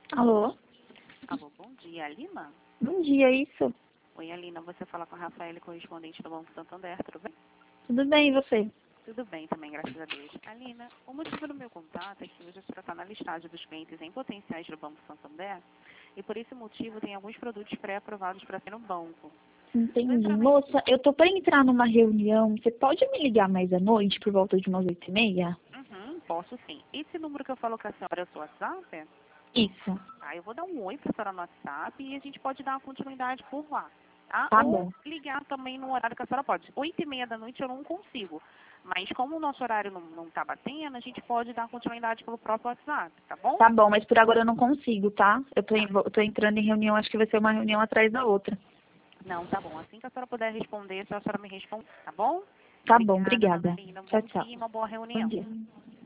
Alô? Alô, bom dia, Alina? Bom dia, isso? Oi, Alina, você fala com a Rafaela, correspondente do Banco Santander, tudo bem? Tudo bem, e você? Tudo bem também, graças a Deus. Alina, o motivo do meu contato é que hoje a senhora está na listagem dos clientes em potenciais do Banco Santander e por esse motivo tem alguns produtos pré-aprovados para ser no banco. Vou Entendi. entrar na... Moça, eu tô para entrar numa reunião. Você pode me ligar mais à noite, por volta de umas 8h30? Posso sim. Esse número que eu falo com a senhora é o seu WhatsApp? Isso. Tá, eu vou dar um oi para a senhora no WhatsApp e a gente pode dar uma continuidade por lá. Tá? Tá Ou bom. ligar também no horário que a senhora pode. 8h30 da noite eu não consigo. Mas como o nosso horário não tá batendo, a gente pode dar continuidade pelo próprio WhatsApp, tá bom? Tá bom, mas por agora eu não consigo, tá? Eu tô entrando em reunião, acho que vai ser uma reunião atrás da outra. Não, tá bom. Assim que a senhora puder responder, a senhora me responde, tá bom? Tá bom, Obrigada, dona obrigada. Lina. Um Tchau, bom tchau. dia e uma boa Bom reunião. dia.